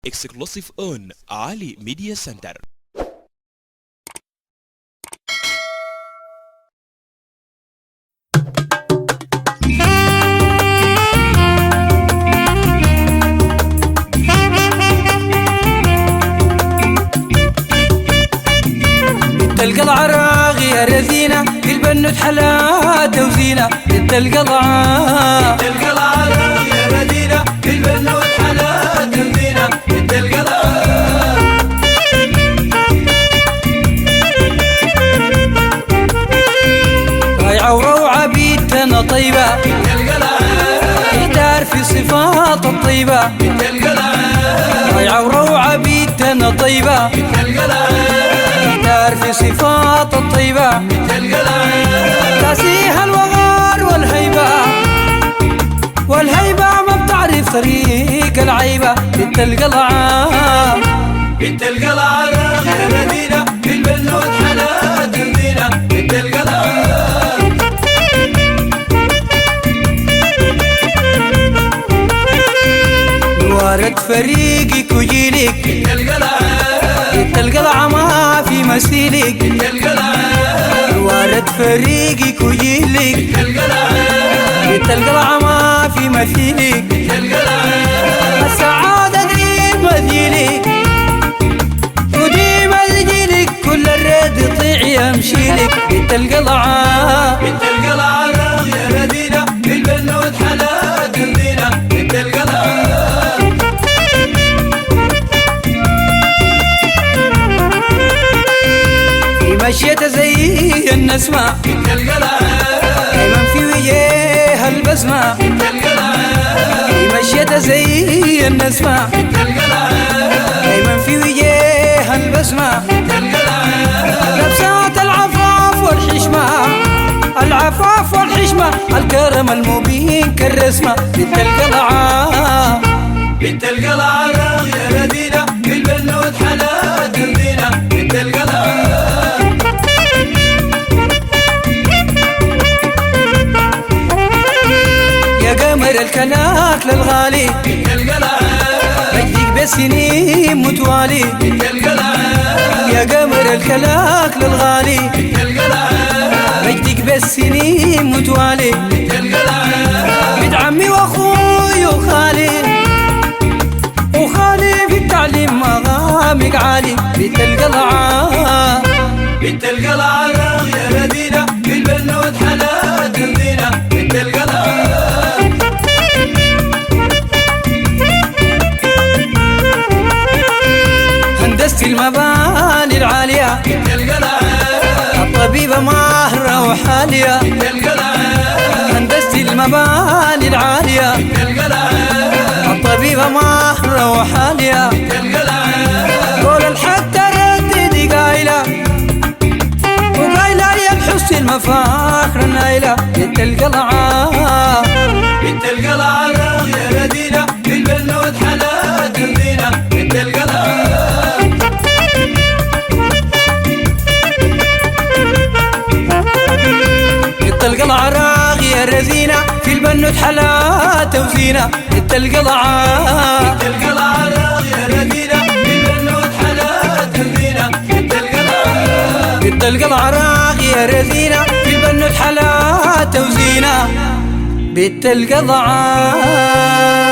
exclusive on Ali Media Center. تلقى العراق يا رزينة في البنوت حلاته وزينة. تلقى العراق يا رزينة في البنوت حلاته وزينة. تلقى العراق رايعة وروعة بيتنا طيبة. تلقى العراق يحتار في صفات الطيبة. تلقى العراق رايعة وروعة بيتنا طيبة. تلقى العراق في صفات الطيبة. تاسيها الوغار والهيبة ما بتعرف طريق العيبة. بنت القلعة يا مدينة في البنوت حلات الزينة. بنت القلعة وارد فريقك وجيلك. بنت القلعة ما في مثيلك. وارد فريقك وجيلك. بنت القلعة ما في مثيلك. السعادة دي مثيلك ودي مثيلك. كل الرد يطيع يمشيلك. بنت القلعة يا مدينة في البنوت حلات الزينة. بنت القلعة مشيتها زي النسمة. دايما في وجهها البسمة. مشيتها زي النسمة. دايما في وجهها البسمة. لبسات العفاف والحشمة الكرم المبين كالرسمة. بنت القلعة يا مدينة في البنوت حلات الزينة. بنت القلعة الكلاك للغالي. مجدك بالسنين متوالي. يا قمر الكلاك للغالي. مجدك بالسنين متوالي. بنت عمي واخوي وخالي في التعليم مقامك عالي. بنت القلعة يا مدينة في البنوت حلات الزينة. بنت القلعة هندسة المباني العالية. الطبيبة ماهرة وحالية. هندسة المباني العالية. الطبيبة ماهرة وحالية. قول الحق تردد قايلة وقايلة يا الحسن المفاخر النايلة. بنت القلعة يا مدينة في البنوت حلات الزينة. بنت القلعة القلعة يا رزينة في البنوت حلات وزينة. بنت القلعة يا رزينة في البنوت حلات وزينة. بنت القلعة يا رزينة في البنوت حلات وزينة. بنت القلعة